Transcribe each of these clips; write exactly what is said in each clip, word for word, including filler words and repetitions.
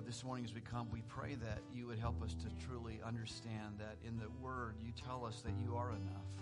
this morning as we come, we pray that you would help us to truly understand that in the Word you tell us that you are enough.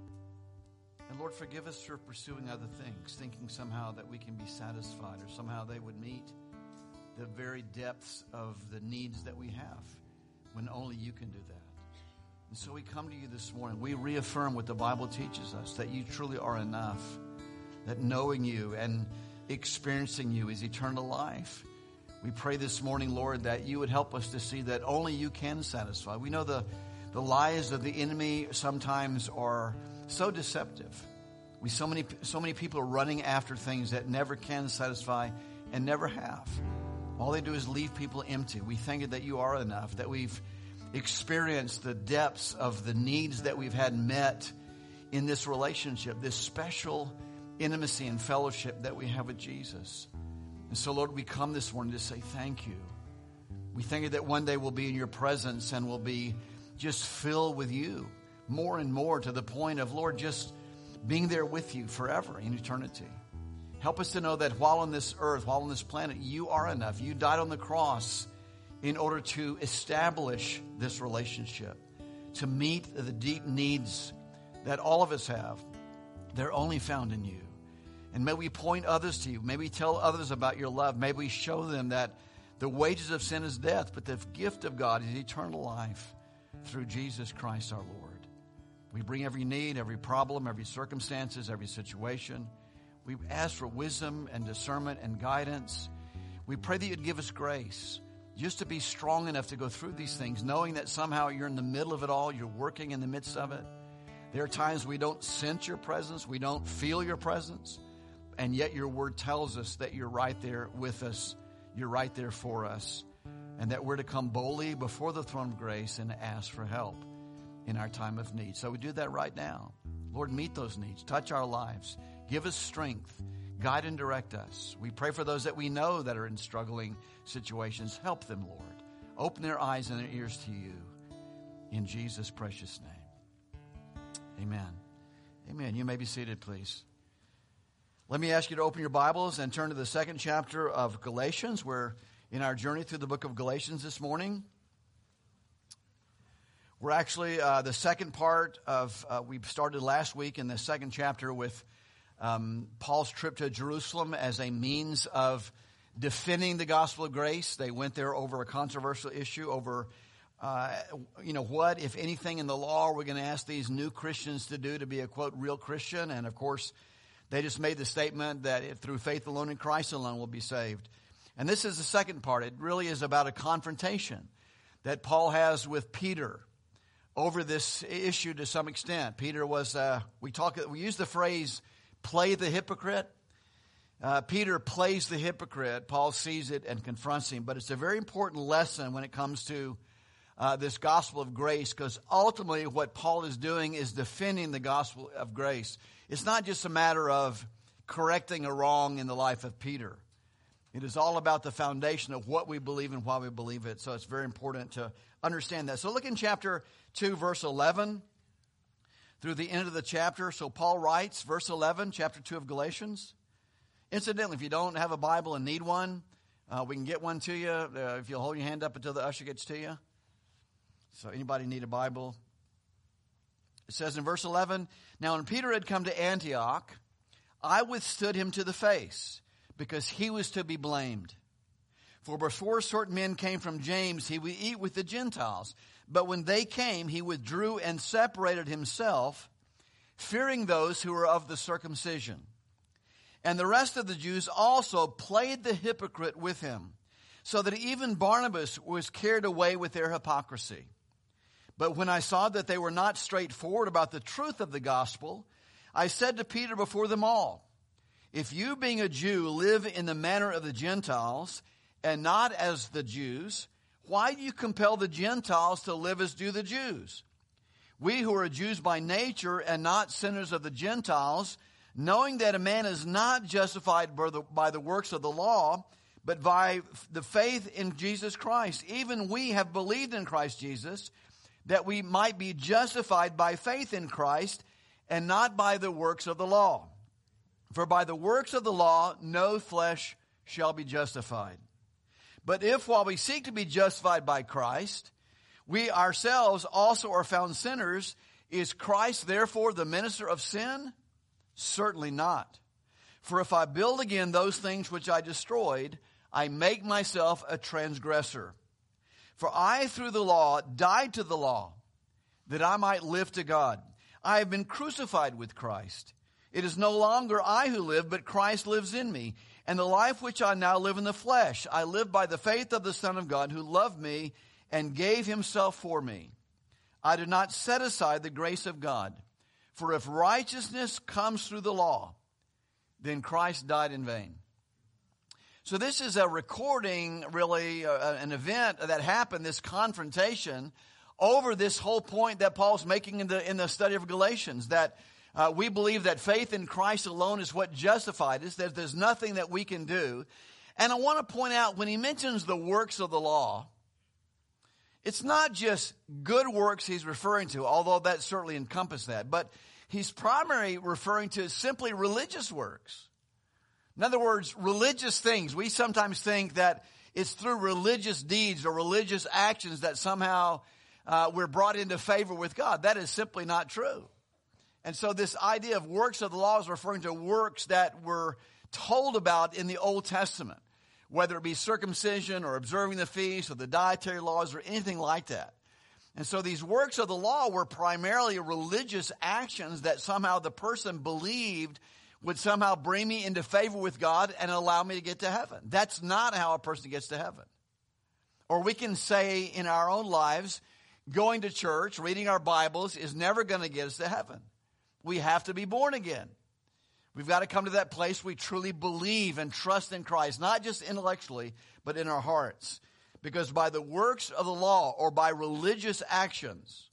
And Lord, forgive us for pursuing other things, thinking somehow that we can be satisfied or somehow they would meet the very depths of the needs that we have when only you can do that. And so we come to you this morning. We reaffirm what the Bible teaches us, that you truly are enough, that knowing you and experiencing you is eternal life. We pray this morning, Lord, that you would help us to see that only you can satisfy. We know the, the lies of the enemy sometimes are so deceptive. We so many so many people are running after things that never can satisfy and never have. All they do is leave people empty. We thank you that you are enough, that we've experienced the depths of the needs that we've had met in this relationship, this special intimacy and fellowship that we have with Jesus. And so, Lord, we come this morning to say thank you. We thank you that one day we'll be in your presence and we'll be just filled with you more and more to the point of, Lord, just being there with you forever in eternity. Help us to know that while on this earth, while on this planet, you are enough. You died on the cross in order to establish this relationship, to meet the deep needs that all of us have. They're only found in you. And may we point others to you. May we tell others about your love. May we show them that the wages of sin is death, but the gift of God is eternal life through Jesus Christ our Lord. We bring every need, every problem, every circumstances, every situation. We ask for wisdom and discernment and guidance. We pray that you'd give us grace just to be strong enough to go through these things, knowing that somehow you're in the middle of it all. You're working in the midst of it. There are times we don't sense your presence. We don't feel your presence. And yet your word tells us that you're right there with us. You're right there for us. And that we're to come boldly before the throne of grace and ask for help in our time of need. So we do that right now. Lord, meet those needs. Touch our lives. Give us strength. Guide and direct us. We pray for those that we know that are in struggling situations. Help them, Lord. Open their eyes and their ears to you. In Jesus' precious name. Amen. Amen. You may be seated, please. Let me ask you to open your Bibles and turn to the second chapter of Galatians. We're in our journey through the book of Galatians this morning. We're actually uh, the second part of, uh, we started last week in the second chapter with um, Paul's trip to Jerusalem as a means of defending the gospel of grace. They went there over a controversial issue over, uh, you know, what, if anything in the law, are we going to ask these new Christians to do to be a, quote, real Christian? And, of course, they just made the statement that if through faith alone in Christ alone we'll be saved. And this is the second part. It really is about a confrontation that Paul has with Peter over this issue to some extent. Peter was, uh, we talk, we use the phrase, play the hypocrite. Uh, Peter plays the hypocrite. Paul sees it and confronts him. But it's a very important lesson when it comes to uh, this gospel of grace, because ultimately what Paul is doing is defending the gospel of grace. It's not just a matter of correcting a wrong in the life of Peter. It is all about the foundation of what we believe and why we believe it. So it's very important to understand that. So look in chapter two, verse eleven, through the end of the chapter. So Paul writes, verse eleven, chapter two of Galatians. Incidentally, if you don't have a Bible and need one, uh, we can get one to you uh, if you'll hold your hand up until the usher gets to you. So anybody need a Bible? It says in verse eleven, now when Peter had come to Antioch, I withstood him to the face, because he was to be blamed. For before certain men came from James, he would eat with the Gentiles. But when they came, he withdrew and separated himself, fearing those who were of the circumcision. And the rest of the Jews also played the hypocrite with him, so that even Barnabas was carried away with their hypocrisy. But when I saw that they were not straightforward about the truth of the gospel, I said to Peter before them all, if you, being a Jew, live in the manner of the Gentiles and not as the Jews, why do you compel the Gentiles to live as do the Jews? We who are Jews by nature and not sinners of the Gentiles, knowing that a man is not justified by the, by the works of the law, but by the faith in Jesus Christ. Even we have believed in Christ Jesus, that we might be justified by faith in Christ and not by the works of the law. For by the works of the law no flesh shall be justified. But if while we seek to be justified by Christ, we ourselves also are found sinners, is Christ therefore the minister of sin? Certainly not. For if I build again those things which I destroyed, I make myself a transgressor. For I through the law died to the law, that I might live to God. I have been crucified with Christ. It is no longer I who live, but Christ lives in me. And the life which I now live in the flesh, I live by the faith of the Son of God, who loved me and gave himself for me. I do not set aside the grace of God. For if righteousness comes through the law, then Christ died in vain. So this is a recording, really, uh, an event that happened, this confrontation, over this whole point that Paul's making in the, in the study of Galatians, that uh, we believe that faith in Christ alone is what justified us, that there's nothing that we can do. And I want to point out, when he mentions the works of the law, it's not just good works he's referring to, although that certainly encompasses that, but he's primarily referring to simply religious works. In other words, religious things. We sometimes think that it's through religious deeds or religious actions that somehow uh, we're brought into favor with God. That is simply not true. And so this idea of works of the law is referring to works that were told about in the Old Testament, whether it be circumcision or observing the feast or the dietary laws or anything like that. And so these works of the law were primarily religious actions that somehow the person believed would somehow bring me into favor with God and allow me to get to heaven. That's not how a person gets to heaven. Or we can say in our own lives, going to church, reading our Bibles is never going to get us to heaven. We have to be born again. We've got to come to that place we truly believe and trust in Christ, not just intellectually, but in our hearts. Because by the works of the law or by religious actions,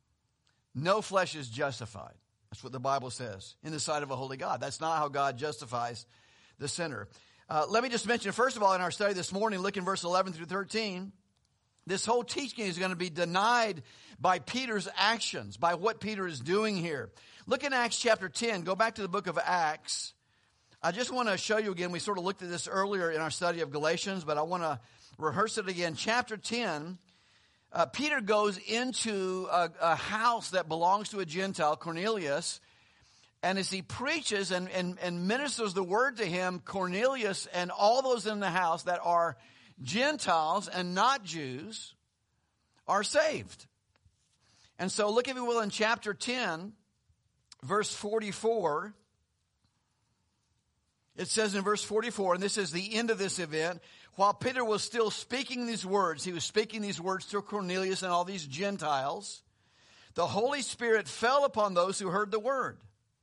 no flesh is justified. That's what the Bible says, in the sight of a holy God. That's not how God justifies the sinner. Uh, let me just mention, first of all, in our study this morning, look in verse eleven through thirteen, this whole teaching is going to be denied by Peter's actions, by what Peter is doing here. Look in Acts chapter ten. Go back to the book of Acts. I just want to show you again, we sort of looked at this earlier in our study of Galatians, but I want to rehearse it again. Chapter ten, uh, Peter goes into a, a house that belongs to a Gentile, Cornelius, and as he preaches and, and, and ministers the word to him, Cornelius and all those in the house that are Gentiles and not Jews are saved. And so look, if you will, in chapter ten, verse forty-four. It says in verse forty-four, and this is the end of this event, while Peter was still speaking these words, he was speaking these words to Cornelius and all these Gentiles, the Holy Spirit fell upon those who heard the word.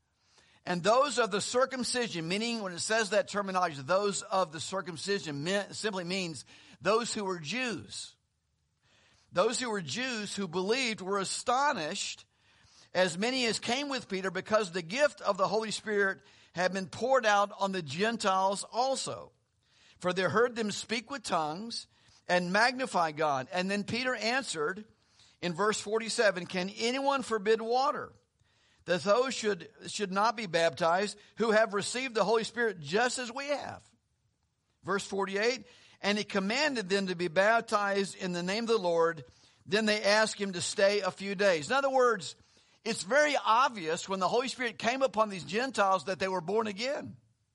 And those of the circumcision, meaning when it says that terminology, those of the circumcision meant, simply means those who were Jews. Those who were Jews who believed were astonished, as many as came with Peter, because the gift of the Holy Spirit had been poured out on the Gentiles also. For they heard them speak with tongues and magnify God. And then Peter answered in verse forty-seven, can anyone forbid water, that those should, should not be baptized who have received the Holy Spirit just as we have? Verse forty-eight, and he commanded them to be baptized in the name of the Lord. Then they asked him to stay a few days. In other words, it's very obvious when the Holy Spirit came upon these Gentiles that they were born again.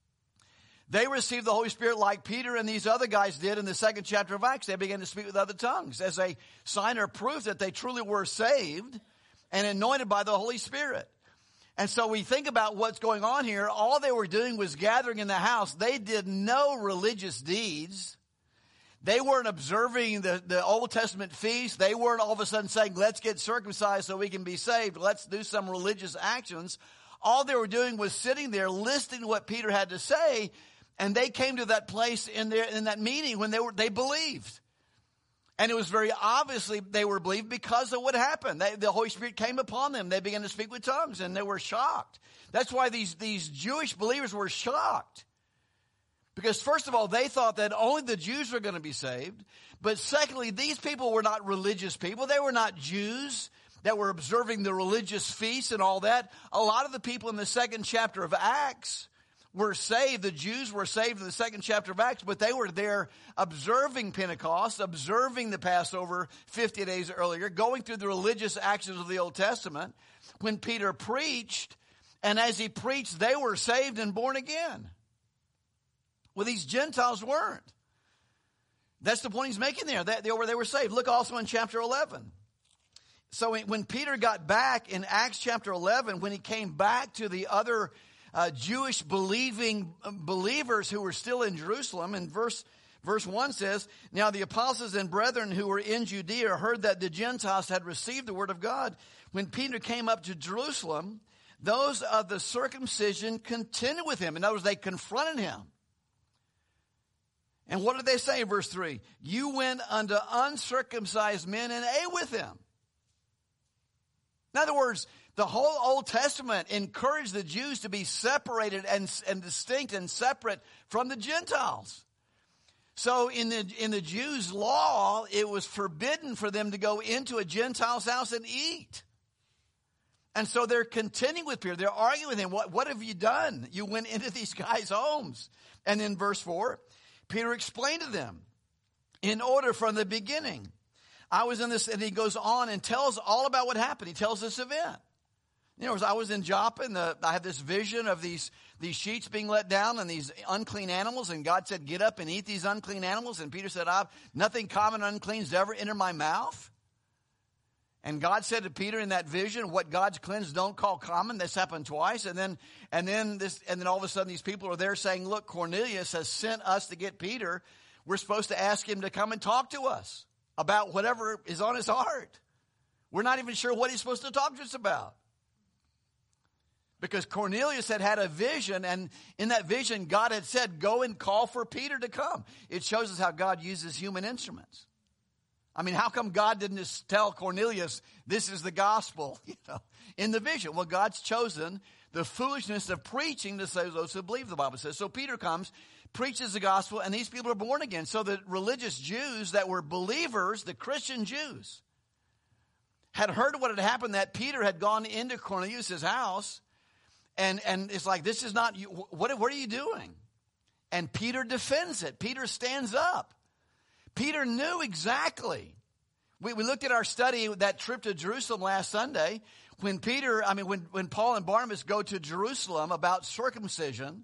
They received the Holy Spirit like Peter and these other guys did in the second chapter of Acts. They began to speak with other tongues as a sign or proof that they truly were saved and anointed by the Holy Spirit. And so we think about what's going on here. All they were doing was gathering in the house. They did no religious deeds. They weren't observing the, the Old Testament feast. They weren't all of a sudden saying, let's get circumcised so we can be saved. Let's do some religious actions. All they were doing was sitting there listening to what Peter had to say. And they came to that place in their, in that meeting when they were, they believed. And it was very obviously they were believed because of what happened. They, the Holy Spirit came upon them. They began to speak with tongues and they were shocked. That's why these, these Jewish believers were shocked. Because first of all, they thought that only the Jews were going to be saved. But secondly, these people were not religious people. They were not Jews that were observing the religious feasts and all that. A lot of the people in the second chapter of Acts were saved, the Jews were saved in the second chapter of Acts, but they were there observing Pentecost, observing the Passover fifty days earlier, going through the religious actions of the Old Testament when Peter preached, and as he preached, they were saved and born again. Well, these Gentiles weren't. That's the point he's making there. That they were, they were saved. Look also in chapter eleven. So when Peter got back in Acts chapter eleven, when he came back to the other uh, Jewish believing believers who were still in Jerusalem, and verse verse one says, "Now the apostles and brethren who were in Judea heard that the Gentiles had received the word of God. When Peter came up to Jerusalem, those of the circumcision contended with him." In other words, they confronted him. And what did they say in verse three? "You went unto uncircumcised men and ate with them." In other words, the whole Old Testament encouraged the Jews to be separated and, and distinct and separate from the Gentiles. So in the, in the Jews' law, it was forbidden for them to go into a Gentile's house and eat. And so they're contending with Peter. They're arguing with him. What, what have you done? You went into these guys' homes. And in verse four, Peter explained to them, in order from the beginning, I was in this, and he goes on and tells all about what happened. He tells this event. You know, I was in Joppa, and the, I had this vision of these, these sheets being let down and these unclean animals, and God said, "Get up and eat these unclean animals." And Peter said, I've, "Nothing common and unclean has ever entered my mouth." And God said to Peter in that vision, "What God's cleansed, don't call common." This happened twice. And then, and then this, and then all of a sudden these people are there saying, "Look, Cornelius has sent us to get Peter. We're supposed to ask him to come and talk to us about whatever is on his heart." We're not even sure what he's supposed to talk to us about. Because Cornelius had had a vision, and in that vision, God had said, "Go and call for Peter to come." It shows us how God uses human instruments. I mean, how come God didn't just tell Cornelius, "This is the gospel," you know, in the vision? Well, God's chosen the foolishness of preaching to save those who believe, the Bible says. So Peter comes, preaches the gospel, and these people are born again. So the religious Jews that were believers, the Christian Jews, had heard what had happened, that Peter had gone into Cornelius' house, and, and it's like, "This is not, you. What, what are you doing?" And Peter defends it. Peter stands up. Peter knew exactly. We, we looked at our study, that trip to Jerusalem last Sunday, when Peter, I mean, when, when Paul and Barnabas go to Jerusalem about circumcision,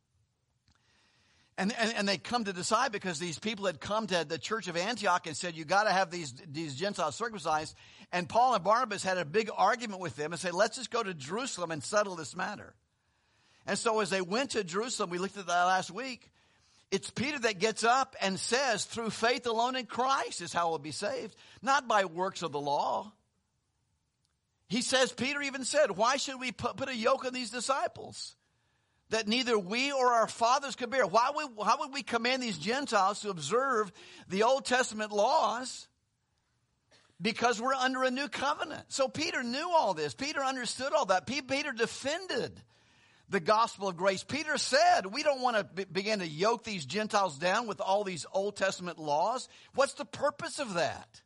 and, and, and they come to decide, because these people had come to the church of Antioch and said, "You got to have these, these Gentiles circumcised." And Paul and Barnabas had a big argument with them and said, "Let's just go to Jerusalem and settle this matter." And so as they went to Jerusalem, we looked at that last week, it's Peter that gets up and says, "Through faith alone in Christ is how we'll be saved, not by works of the law." He says, Peter even said, "Why should we put, put a yoke on these disciples that neither we or our fathers could bear?" Why would, why would we command these Gentiles to observe the Old Testament laws? Because we're under a new covenant. So Peter knew all this. Peter understood all that. Peter defended the gospel of grace. Peter said, we don't want to be, begin to yoke these Gentiles down with all these Old Testament laws. What's the purpose of that?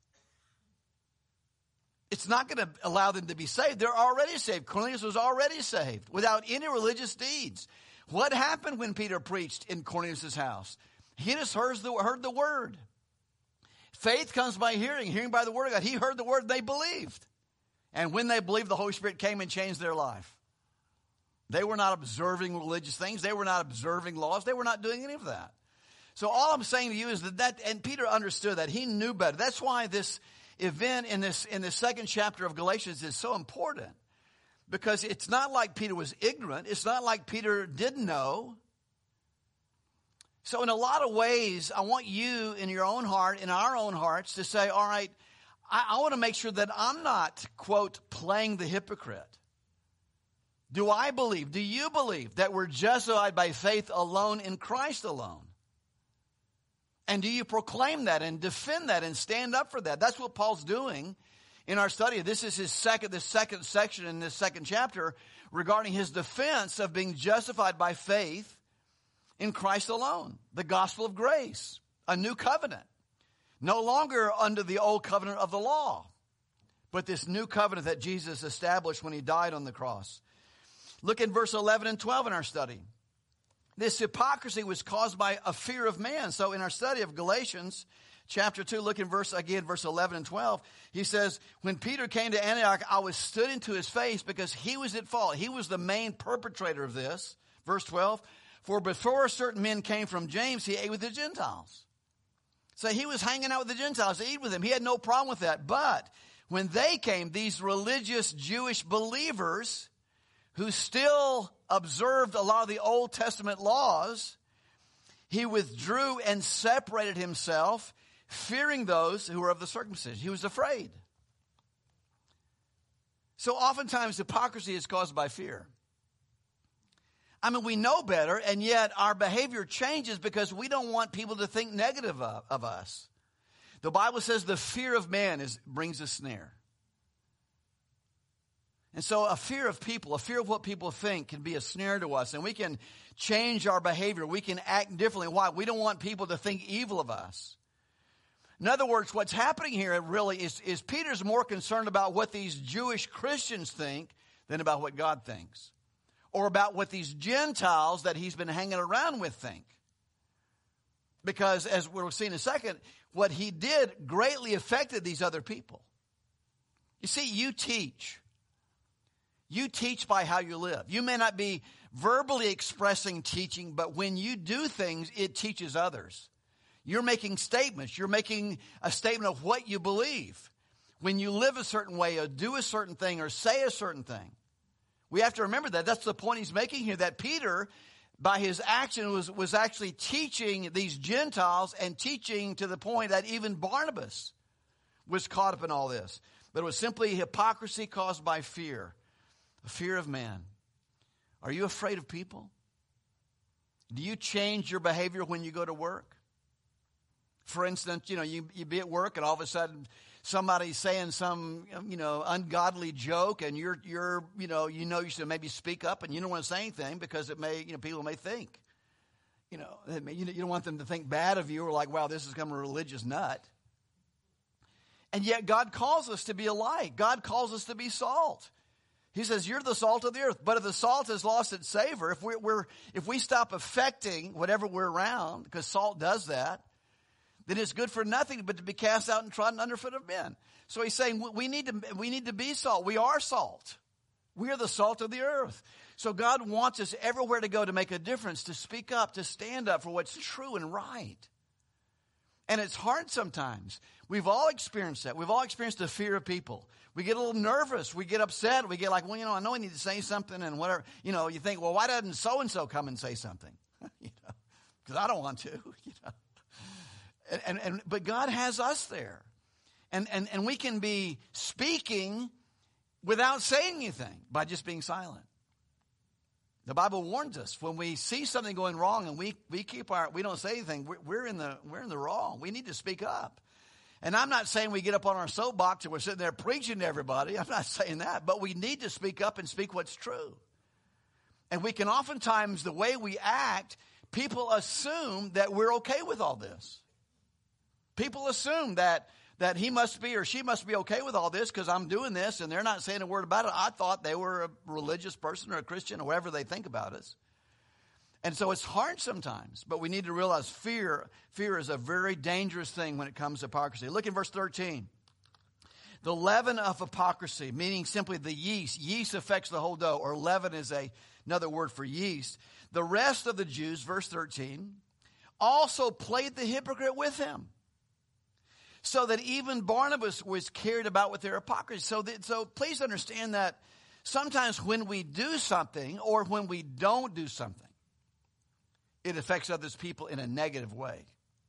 It's not going to allow them to be saved. They're already saved. Cornelius was already saved without any religious deeds. What happened when Peter preached in Cornelius' house? He just heard the, heard the word. Faith comes by hearing, hearing by the word of God. He heard the word, they believed. And when they believed, the Holy Spirit came and changed their life. They were not observing religious things. They were not observing laws. They were not doing any of that. So all I'm saying to you is that, that and Peter understood that. He knew better. That's why this event in this, in the second chapter of Galatians is so important. Because it's not like Peter was ignorant. It's not like Peter didn't know. So in a lot of ways, I want you in your own heart, in our own hearts, to say, all right, I, I want to make sure that I'm not, quote, playing the hypocrite. Do I believe, do you believe that we're justified by faith alone in Christ alone? And do you proclaim that and defend that and stand up for that? That's what Paul's doing in our study. This is his second, the second section in this second chapter regarding his defense of being justified by faith in Christ alone. The gospel of grace, a new covenant. No longer under the old covenant of the law, but this new covenant that Jesus established when he died on the cross. Look at verse eleven and twelve in our study. this hypocrisy was caused by a fear of man. So in our study of Galatians chapter two, look in verse, again, verse eleven and twelve. He says, when Peter came to Antioch, I was stood into his face because he was at fault. He was the main perpetrator of this. Verse twelve, for before certain men came from James, he ate with the Gentiles. So he was hanging out with the Gentiles to eat with them. He had no problem with that. But when they came, these religious Jewish believers who still observed a lot of the Old Testament laws, he withdrew and separated himself, fearing those who were of the circumcision. He was afraid. So oftentimes hypocrisy is caused by fear. I mean, we know better, and yet our behavior changes because we don't want people to think negative of, of us. The Bible says the fear of man is, brings a snare. And so a fear of people, a fear of what people think can be a snare to us, and we can change our behavior. We can act differently. Why? We don't want people to think evil of us. In other words, what's happening here really is, is Peter's more concerned about what these Jewish Christians think than about what God thinks, or about what these Gentiles that he's been hanging around with think. Because as we'll see in a second, what he did greatly affected these other people. You see, you teach. You teach by how you live. You may not be verbally expressing teaching, but when you do things, it teaches others. You're making statements. You're making a statement of what you believe. When you live a certain way or do a certain thing or say a certain thing. We have to remember that. That's the point he's making here, that Peter, by his action, was, was actually teaching these Gentiles and teaching to the point that even Barnabas was caught up in all this. But it was simply hypocrisy caused by fear, a fear of man. Are you afraid of people? Do you change your behavior when you go to work? For instance, you know, you, you be at work and all of a sudden somebody's saying some, you know, ungodly joke, and you're, you're, you know, you know, you should maybe speak up, and you don't want to say anything because it may, you know, people may think, you know, may, you don't want them to think bad of you or like, wow, this is become a religious nut. And yet God calls us to be a light. God calls us to be salt. He says, you're the salt of the earth. But if the salt has lost its savor, if we're, we're if we stop affecting whatever we're around, because salt does that, then it's good for nothing but to be cast out and trodden underfoot of men. So he's saying we need to we need to be salt. We are salt. We are the salt of the earth. So God wants us everywhere to go to make a difference, to speak up, to stand up for what's true and right. And it's hard sometimes. We've all experienced that. We've all experienced the fear of people. We get a little nervous. We get upset. We get like, well, you know, I know I need to say something and whatever. You know, you think, well, why doesn't so-and-so come and say something? you know, because I don't want to, you know. And, and, and but God has us there. And, and, and we can be speaking without saying anything by just being silent. The Bible warns us when we see something going wrong and we, we keep our, we don't say anything, we're, we're in the, we're in the wrong. We need to speak up. And I'm not saying we get up on our soapbox and we're sitting there preaching to everybody. I'm not saying that, but we need to speak up and speak what's true. And we can oftentimes, the way we act, people assume that we're okay with all this. People assume that, that he must be or she must be okay with all this because I'm doing this and they're not saying a word about it. I thought they were a religious person or a Christian or whatever they think about us. And so it's hard sometimes, but we need to realize fear, fear is a very dangerous thing when it comes to hypocrisy. Look in verse thirteen. The leaven of hypocrisy, meaning simply the yeast. Yeast affects the whole dough, or leaven is a, another word for yeast. The rest of the Jews, verse thirteen, also played the hypocrite with him, so that even Barnabas was carried about with their hypocrisy. So, that, so please understand that sometimes when we do something or when we don't do something, it affects other people in a negative way.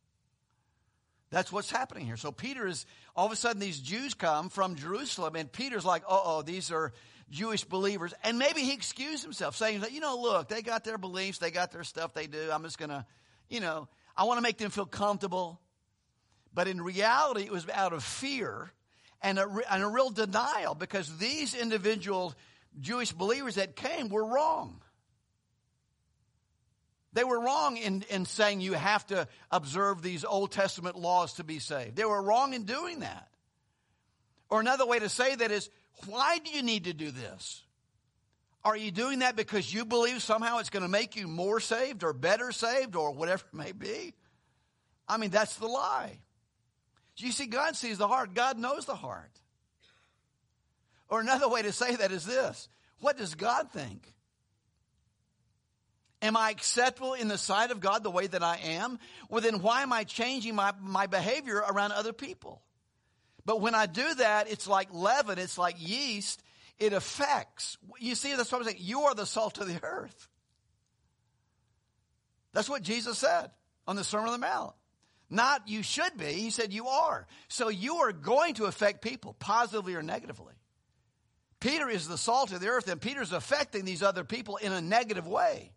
That's what's happening here. So Peter is, all of a sudden these Jews come from Jerusalem, and Peter's like, uh-oh, these are Jewish believers. And maybe he excused himself, saying that, you know, look, they got their beliefs, they got their stuff they do. I'm just going to, you know, I want to make them feel comfortable. But in reality, it was out of fear and a, and a real denial, because these individual Jewish believers that came were wrong. They were wrong in, in saying you have to observe these Old Testament laws to be saved. They were wrong in doing that. Or another way to say that is, why do you need to do this? Are you doing that because you believe somehow it's going to make you more saved or better saved or whatever it may be? I mean, that's the lie. You see, God sees the heart. God knows the heart. Or another way to say that is this. What does God think? Am I acceptable in the sight of God the way that I am? Well, then why am I changing my, my behavior around other people? But when I do that, it's like leaven. It's like yeast. It affects. You see, that's what I'm saying. You are the salt of the earth. That's what Jesus said on the Sermon on the Mount. Not you should be. He said you are. So you are going to affect people positively or negatively. Peter is the salt of the earth, and Peter's affecting these other people in a negative way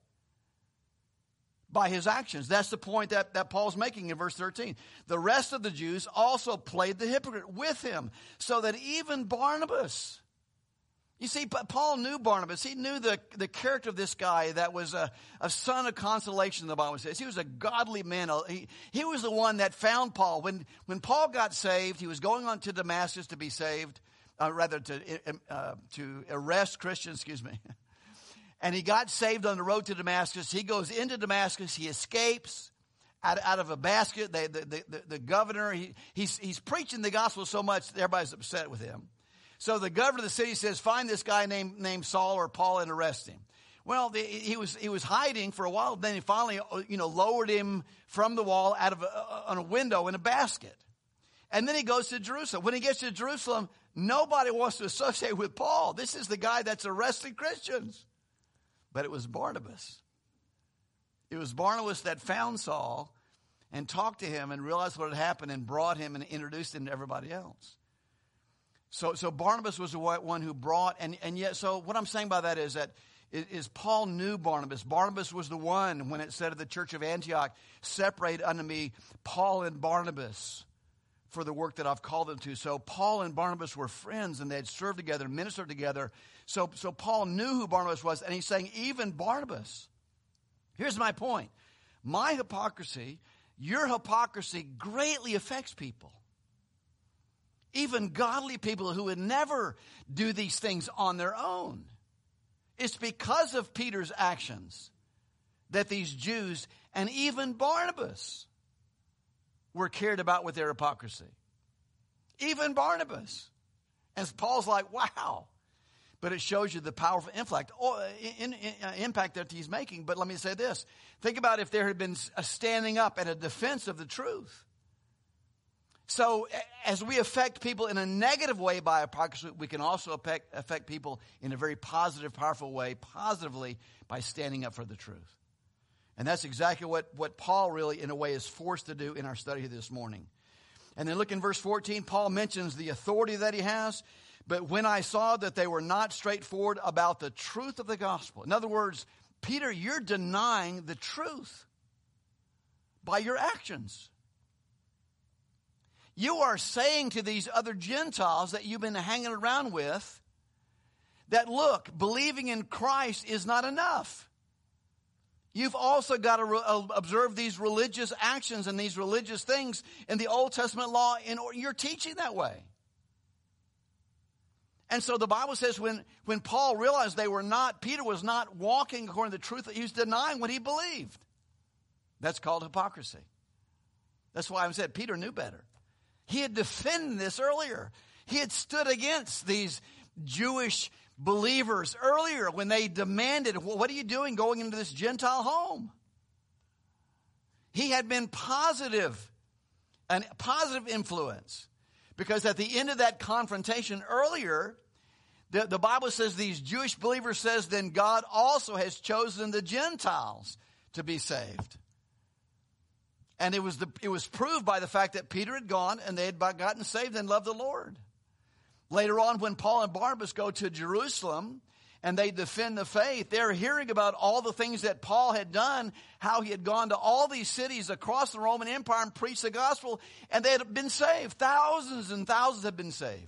by his actions. That's the point that, that Paul's making in verse thirteen. The rest of the Jews also played the hypocrite with him, so that even Barnabas... You see, Paul knew Barnabas. He knew the, the character of this guy that was a, a son of consolation, the Bible says. He was a godly man. He, he was the one that found Paul. When, when Paul got saved, he was going on to Damascus to be saved, uh, rather to, uh, to arrest Christians, excuse me. And he got saved on the road to Damascus. He goes into Damascus. He escapes out, out of a basket. They, the, the, the governor, he, he's, he's preaching the gospel so much that everybody's upset with him. So the governor of the city says, find this guy named, named Saul or Paul and arrest him. Well, the, he was he was hiding for a while. Then he finally, you know, lowered him from the wall out of a, on a window in a basket. And then he goes to Jerusalem. When he gets to Jerusalem, nobody wants to associate with Paul. This is the guy that's arresting Christians. But it was Barnabas. It was Barnabas that found Saul and talked to him and realized what had happened and brought him and introduced him to everybody else. So, so Barnabas was the one who brought, and, and yet, so what I'm saying by that is that is Paul knew Barnabas. Barnabas was the one, when it said of the church of Antioch, separate unto me Paul and Barnabas for the work that I've called them to. So Paul and Barnabas were friends, and they had served together, ministered together. So, so Paul knew who Barnabas was, and he's saying, even Barnabas. Here's my point. My hypocrisy, your hypocrisy greatly affects people. Even godly people who would never do these things on their own. It's because of Peter's actions that these Jews and even Barnabas were cared about with their hypocrisy. Even Barnabas. And Paul's like, wow. But it shows you the powerful impact, in, in, in, impact that he's making. But let me say this. Think about if there had been a standing up and a defense of the truth. So as we affect people in a negative way by hypocrisy, we can also affect, affect people in a very positive, powerful way, positively by standing up for the truth. And that's exactly what, what Paul really, in a way, is forced to do in our study this morning. And then look in verse fourteen, Paul mentions the authority that he has. But when I saw that they were not straightforward about the truth of the gospel. In other words, Peter, you're denying the truth by your actions. You are saying to these other Gentiles that you've been hanging around with that, look, believing in Christ is not enough. You've also got to re- observe these religious actions and these religious things in the Old Testament law. In, you're teaching that way. And so the Bible says when, when Paul realized they were not, Peter was not walking according to the truth, he was denying what he believed. That's called hypocrisy. That's why I said Peter knew better. He had defended this earlier. He had stood against these Jewish believers earlier when they demanded, well, what are you doing going into this Gentile home? He had been positive, a positive influence. Because at the end of that confrontation earlier, the, the Bible says these Jewish believers says, then God also has chosen the Gentiles to be saved. And it was the, it was proved by the fact that Peter had gone and they had gotten saved and loved the Lord. Later on, when Paul and Barnabas go to Jerusalem and they defend the faith, they're hearing about all the things that Paul had done, how he had gone to all these cities across the Roman Empire and preached the gospel, and they had been saved. Thousands and thousands have been saved.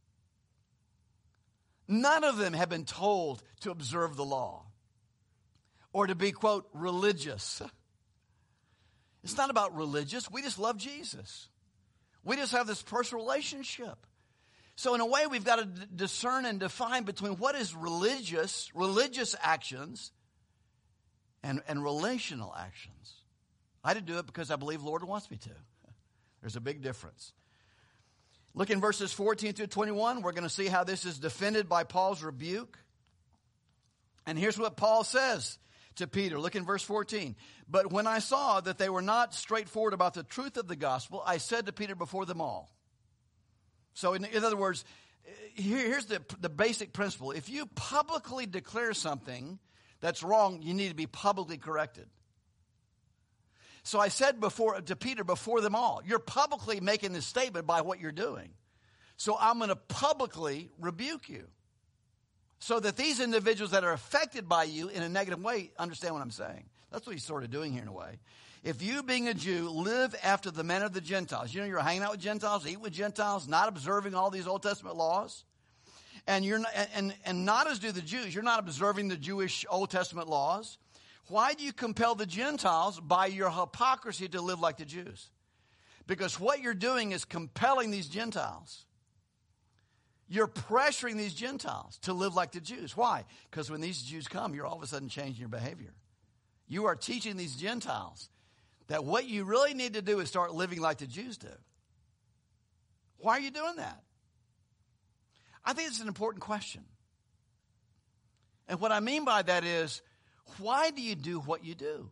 None of them have been told to observe the law or to be, quote, religious. It's not about religious. We just love Jesus. We just have this personal relationship. So in a way, we've got to d- discern and define between what is religious, religious actions and, and relational actions. I did do it because I believe the Lord wants me to. There's a big difference. Look in verses fourteen through twenty-one. We're going to see how this is defended by Paul's rebuke. And here's what Paul says to Peter. Look in verse fourteen. But when I saw that they were not straightforward about the truth of the gospel, I said to Peter before them all. So in, in other words, here, here's the, the basic principle. If you publicly declare something that's wrong, you need to be publicly corrected. So I said before to Peter before them all, you're publicly making this statement by what you're doing. So I'm going to publicly rebuke you so that these individuals that are affected by you in a negative way understand what I'm saying. That's what he's sort of doing here in a way. If you, being a Jew, live after the manner of the Gentiles, you know, you're hanging out with Gentiles, eating with Gentiles, not observing all these Old Testament laws, and you're not, and, and not as do the Jews, you're not observing the Jewish Old Testament laws. Why do you compel the Gentiles by your hypocrisy to live like the Jews? Because what you're doing is compelling these Gentiles. You're pressuring these Gentiles to live like the Jews. Why? Because when these Jews come, you're all of a sudden changing your behavior. You are teaching these Gentiles that what you really need to do is start living like the Jews do. Why are you doing that? I think it's an important question. And what I mean by that is, why do you do what you do?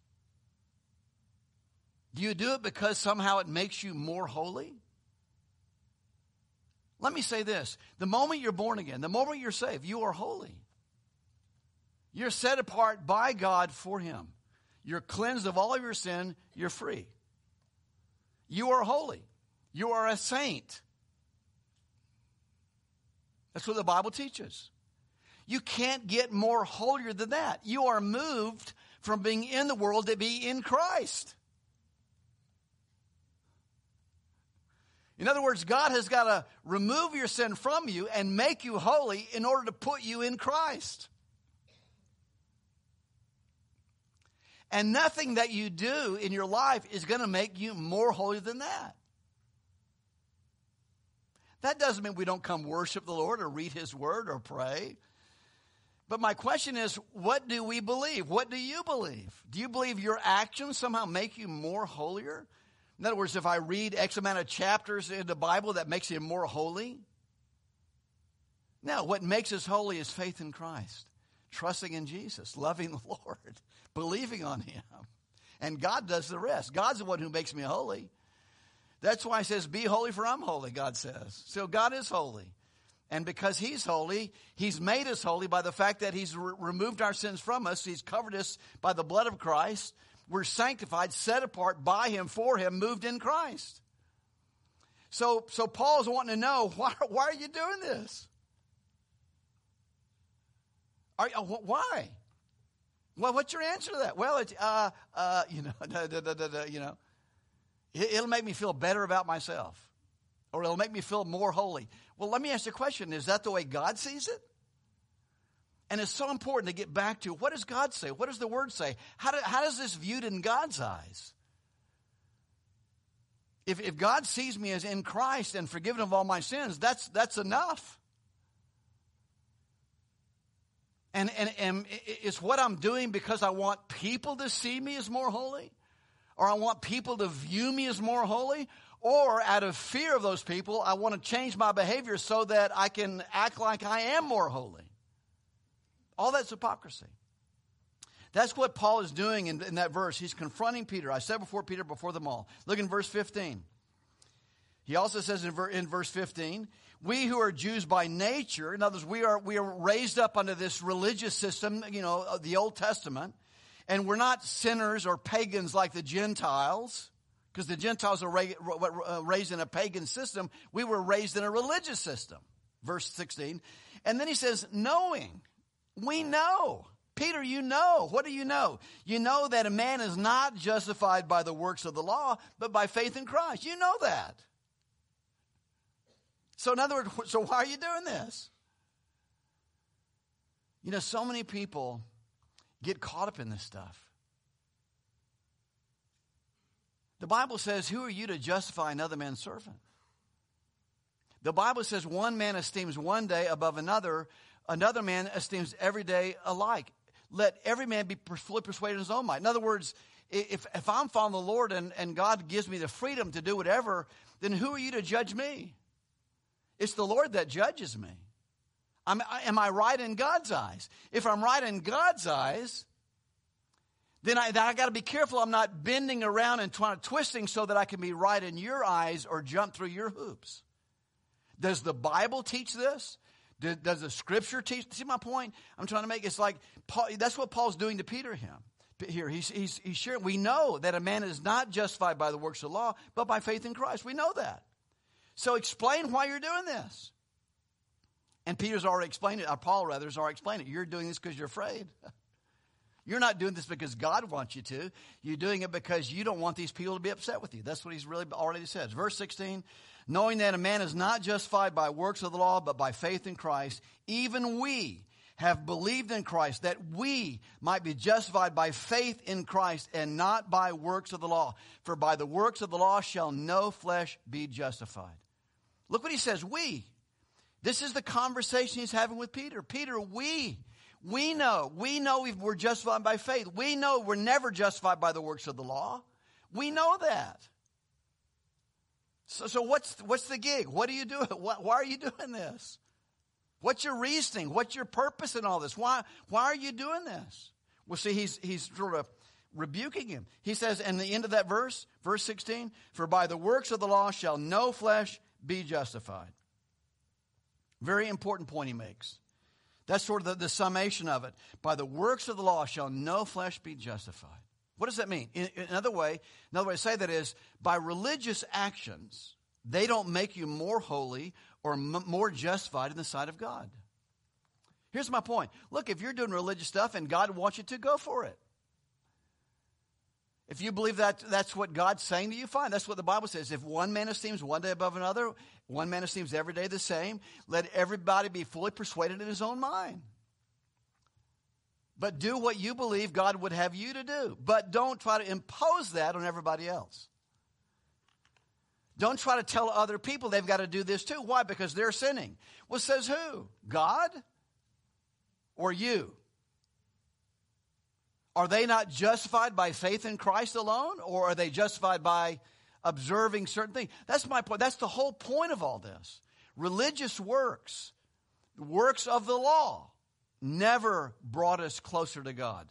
Do you do it because somehow it makes you more holy? Let me say this. The moment you're born again, the moment you're saved, you are holy. You're set apart by God for Him. You're cleansed of all of your sin. You're free. You are holy. You are a saint. That's what the Bible teaches. You can't get more holier than that. You are moved from being in the world to be in Christ. In other words, God has got to remove your sin from you and make you holy in order to put you in Christ. And nothing that you do in your life is going to make you more holy than that. That doesn't mean we don't come worship the Lord or read His Word or pray. But my question is, what do we believe? What do you believe? Do you believe your actions somehow make you more holier? In other words, if I read X amount of chapters in the Bible, that makes you more holy? No, what makes us holy is faith in Christ, trusting in Jesus, loving the Lord, believing on Him. And God does the rest. God's the one who makes me holy. That's why He says, be holy for I'm holy, God says. So God is holy. And because He's holy, He's made us holy by the fact that He's re- removed our sins from us. He's covered us by the blood of Christ. We're sanctified, set apart by Him, for Him, moved in Christ. So, so Paul's wanting to know, why, why are you doing this? Are, why? Well, what's your answer to that? Well, it's, uh, uh, you know, da, da, da, da, da, you know, it, it'll make me feel better about myself. Or it'll make me feel more holy. Well, let me ask you a question. Is that the way God sees it? And it's so important to get back to, what does God say? What does the Word say? How, do, how is this viewed in God's eyes? If, if God sees me as in Christ and forgiven of all my sins, that's, that's enough. And, and, and is what I'm doing because I want people to see me as more holy? Or I want people to view me as more holy? Or out of fear of those people, I want to change my behavior so that I can act like I am more holy. All that's hypocrisy. That's what Paul is doing in, in that verse. He's confronting Peter. I said before Peter, before them all. Look in verse fifteen. He also says in, ver, in verse fifteen, we who are Jews by nature, in other words, we are, we are raised up under this religious system, you know, of the Old Testament. And we're not sinners or pagans like the Gentiles. Because the Gentiles are raised in a pagan system. We were raised in a religious system. Verse sixteen. And then he says, knowing. We know. Peter, you know. What do you know? You know that a man is not justified by the works of the law, but by faith in Christ. You know that. So in other words, so why are you doing this? You know, so many people get caught up in this stuff. The Bible says, who are you to justify another man's servant? The Bible says one man esteems one day above another. Another man esteems every day alike. Let every man be fully persuaded in his own mind. In other words, if, if I'm following the Lord and, and God gives me the freedom to do whatever, then who are you to judge me? It's the Lord that judges me. I'm, am I right in God's eyes? If I'm right in God's eyes, then I, then I got to be careful I'm not bending around and trying, twisting so that I can be right in your eyes or jump through your hoops. Does the Bible teach this? Does, does the Scripture teach? See my point? I'm trying to make it's like Paul, that's what Paul's doing to Peter. Him here, he's he's he's sharing. We know that a man is not justified by the works of the law, but by faith in Christ. We know that. So explain why you're doing this. And Peter's already explained it. Or Paul rather has already explained it. You're doing this because you're afraid. You're not doing this because God wants you to. You're doing it because you don't want these people to be upset with you. That's what he's really already said. Verse sixteen, knowing that a man is not justified by works of the law, but by faith in Christ, even we have believed in Christ, that we might be justified by faith in Christ and not by works of the law. For by the works of the law shall no flesh be justified. Look what he says, we. This is the conversation he's having with Peter. Peter, we. We know, we know we're justified by faith. We know we're never justified by the works of the law. We know that. So, so what's what's the gig? What are you doing? Why, why are you doing this? What's your reasoning? What's your purpose in all this? Why why are you doing this? Well, see, he's he's sort of rebuking him. He says, in the end of that verse, verse sixteen, for by the works of the law shall no flesh be justified. Very important point he makes. That's sort of the, the summation of it. By the works of the law shall no flesh be justified. What does that mean? In, in another way, another way to say that is, by religious actions, they don't make you more holy or m- more justified in the sight of God. Here's my point. Look, if you're doing religious stuff and God wants you to, go for it. If you believe that that's what God's saying to you, fine. That's what the Bible says. If one man esteems one day above another, one man esteems every day the same, let everybody be fully persuaded in his own mind. But do what you believe God would have you to do. But don't try to impose that on everybody else. Don't try to tell other people they've got to do this too. Why? Because they're sinning. Well, says who? God or you? Are they not justified by faith in Christ alone? Or are they justified by observing certain things? That's my point. That's the whole point of all this. Religious works, works of the law, never brought us closer to God.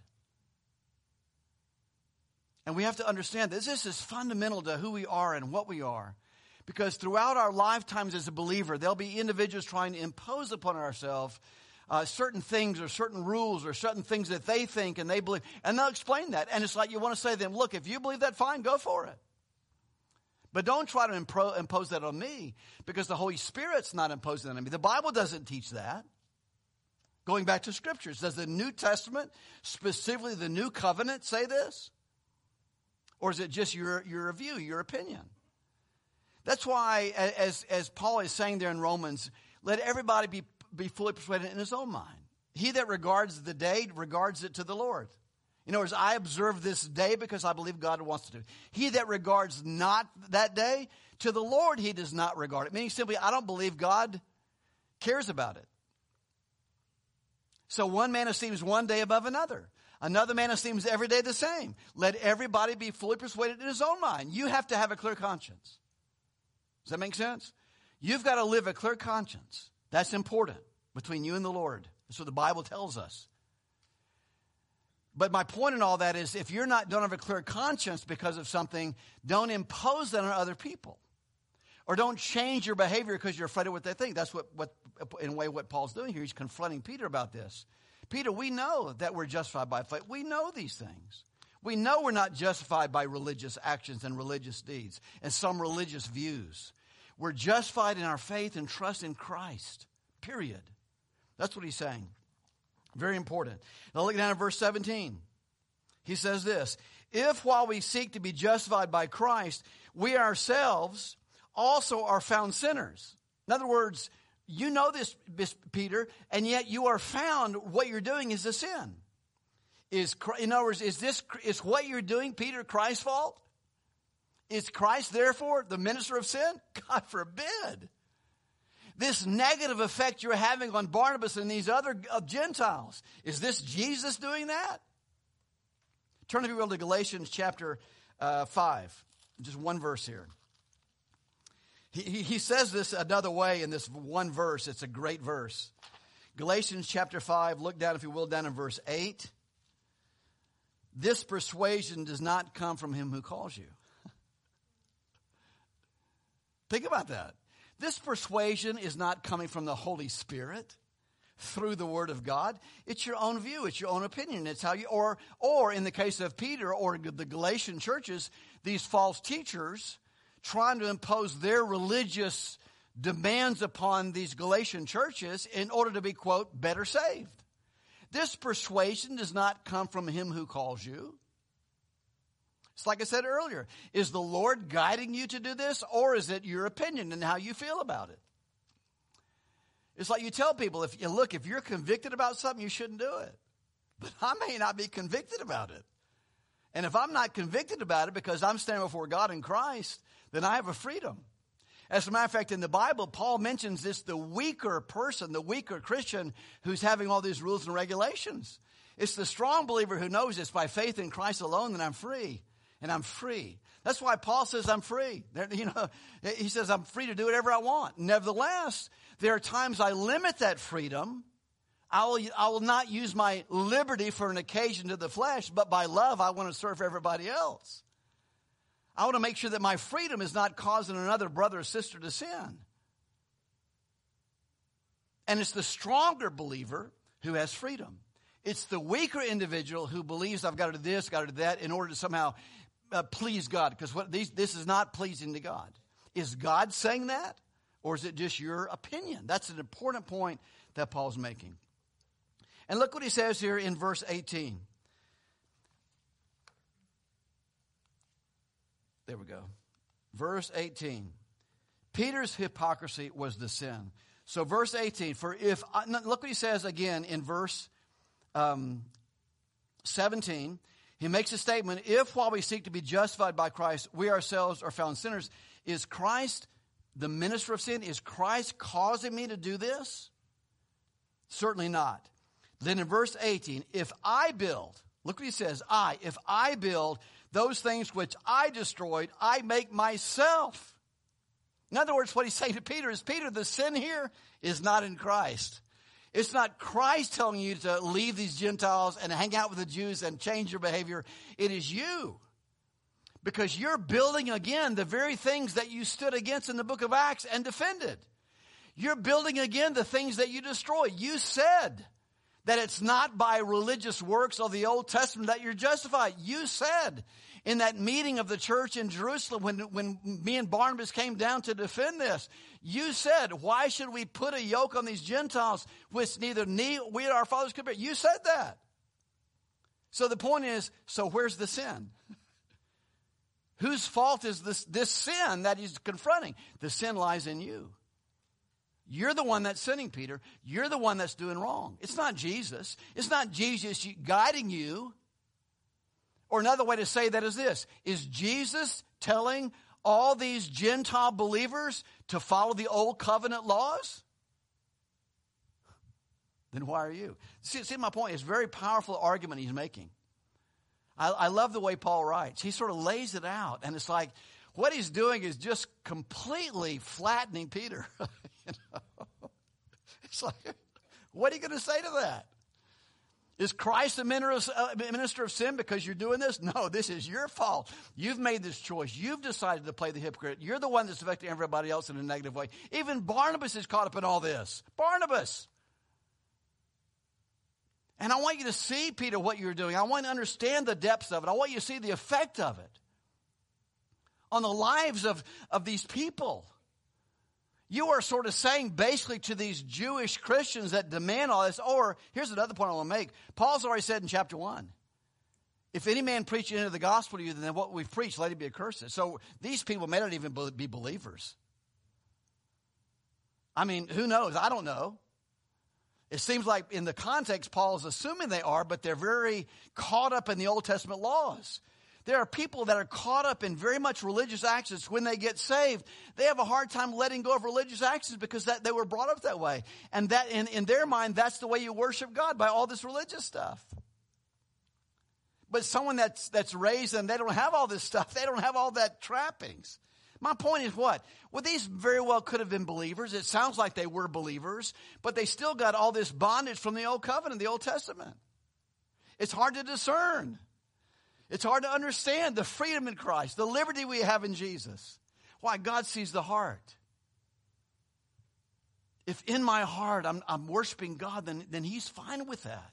And we have to understand that this is fundamental to who we are and what we are. Because throughout our lifetimes as a believer, there'll be individuals trying to impose upon ourselves Uh, certain things or certain rules or certain things that they think and they believe. And they'll explain that. And it's like you want to say to them, look, if you believe that, fine, go for it. But don't try to impro- impose that on me, because the Holy Spirit's not imposing that on me. The Bible doesn't teach that. Going back to Scriptures, does the New Testament, specifically the New Covenant, say this? Or is it just your, your view, your opinion? That's why, as, as Paul is saying there in Romans, let everybody be be fully persuaded in his own mind. He that regards the day regards it to the Lord. In other words, I observe this day because I believe God wants to do it. He that regards not that day, to the Lord he does not regard it. Meaning simply, I don't believe God cares about it. So one man esteems one day above another. Another man esteems every day the same. Let everybody be fully persuaded in his own mind. You have to have a clear conscience. Does that make sense? You've got to live a clear conscience. That's important between you and the Lord. That's what the Bible tells us. But my point in all that is, if you're not, don't have a clear conscience because of something, don't impose that on other people. Or don't change your behavior because you're afraid of what they think. That's what, what in a way, what Paul's doing here. He's confronting Peter about this. Peter, we know that we're justified by faith. We know these things. We know we're not justified by religious actions and religious deeds and some religious views. We're justified in our faith and trust in Christ, period. That's what he's saying. Very important. Now look down at verse seventeen. He says this, if while we seek to be justified by Christ, we ourselves also are found sinners. In other words, you know this, Peter, and yet you are found, what you're doing is a sin. Is, in other words, is this, is what you're doing, Peter, Christ's fault? Is Christ, therefore, the minister of sin? God forbid. this negative effect you're having on Barnabas and these other uh, Gentiles? Is this Jesus doing that? Turn if you will to Galatians chapter uh, five. Just one verse here. He, he, he says this another way in this one verse. It's a great verse. Galatians chapter five, look down if you will, down in verse eight. This persuasion does not come from him who calls you. Think about that. This persuasion is not coming from the Holy Spirit through the Word of God. It's your own view. It's your own opinion. It's how you, or, or in the case of Peter or the Galatian churches, these false teachers trying to impose their religious demands upon these Galatian churches in order to be, quote, better saved. This persuasion does not come from him who calls you. It's like I said earlier. Is the Lord guiding you to do this, or is it your opinion and how you feel about it? It's like you tell people, if you look, if you're convicted about something, you shouldn't do it. But I may not be convicted about it. And if I'm not convicted about it because I'm standing before God in Christ, then I have a freedom. As a matter of fact, in the Bible, Paul mentions this, the weaker person, the weaker Christian who's having all these rules and regulations. It's the strong believer who knows it's by faith in Christ alone that I'm free. And I'm free. That's why Paul says I'm free. There, you know, he says I'm free to do whatever I want. Nevertheless, there are times I limit that freedom. I will, I will not use my liberty for an occasion to the flesh, but by love I want to serve everybody else. I want to make sure that my freedom is not causing another brother or sister to sin. And it's the stronger believer who has freedom. It's the weaker individual who believes I've got to do this, got to do that in order to somehow uh, please God. Because what these, this is not pleasing to God. Is God saying that? Or is it just your opinion? That's an important point that Paul's making. And look what he says here in verse eighteen. There we go. Verse eighteen. Peter's hypocrisy was the sin. So verse eighteen, for if, I, look what he says again in verse um, seventeen. He makes a statement, if while we seek to be justified by Christ, we ourselves are found sinners, is Christ the minister of sin? Is Christ causing me to do this? Certainly not. Then in verse eighteen, if I build, look what he says, I, if I build those things which I destroyed, I make myself. In other words, what he's saying to Peter is, Peter, the sin here is not in Christ. It's not Christ telling you to leave these Gentiles and hang out with the Jews and change your behavior. It is you. Because you're building again the very things that you stood against in the book of Acts and defended. You're building again the things that you destroyed. You said that it's not by religious works of the Old Testament that you're justified. You said in that meeting of the church in Jerusalem when, when me and Barnabas came down to defend this, you said, why should we put a yoke on these Gentiles which neither we nor our fathers could bear? You said that. So the point is, so where's the sin? Whose fault is this, this sin that he's confronting? The sin lies in you. You're the one that's sinning, Peter. You're the one that's doing wrong. It's not Jesus. It's not Jesus guiding you. Or another way to say that is this. Is Jesus telling all these Gentile believers to follow the old covenant laws? Then why are you? See, see my point? It's a very powerful argument he's making. I, I love the way Paul writes. He sort of lays it out. And it's like what he's doing is just completely flattening Peter. You know? It's like, what are you going to say to that? Is Christ a minister of sin because you're doing this? No, this is your fault. You've made this choice. You've decided to play the hypocrite. You're the one that's affecting everybody else in a negative way. Even Barnabas is caught up in all this. Barnabas. And I want you to see, Peter, what you're doing. I want you to understand the depths of it. I want you to see the effect of it on the lives of, of these people. You are sort of saying basically to these Jewish Christians that demand all this, or here's another point I want to make. Paul's already said in chapter one, if any man preach into the gospel to you, then what we've preached, let it be accursed. So these people may not even be believers. I mean, who knows? I don't know. It seems like in the context, Paul's assuming they are, but they're very caught up in the Old Testament laws. There are people that are caught up in very much religious actions. When they get saved, they have a hard time letting go of religious actions because that, they were brought up that way. And that in, in their mind, that's the way you worship God, by all this religious stuff. But someone that's that's raised and they don't have all this stuff, they don't have all that trappings. My point is what? Well, these very well could have been believers. It sounds like they were believers, but they still got all this bondage from the Old Covenant, the Old Testament. It's hard to discern. It's hard to understand the freedom in Christ, the liberty we have in Jesus. Why? God sees the heart. If in my heart I'm, I'm worshiping God, then, then he's fine with that.